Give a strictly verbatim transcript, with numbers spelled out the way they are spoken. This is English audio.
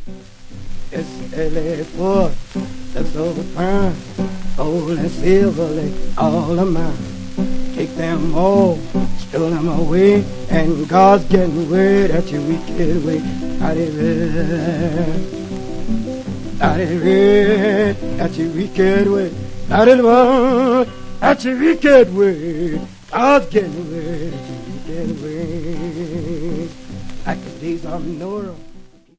It's L A for the silver fine, gold and silver, they all of mine. Take them all, steal them away, and God's getting word at your wicked way. Out of it, out of it, at your wicked way. Out of it, at your wicked way. God's getting word at your wicked way. Like the days of Noah.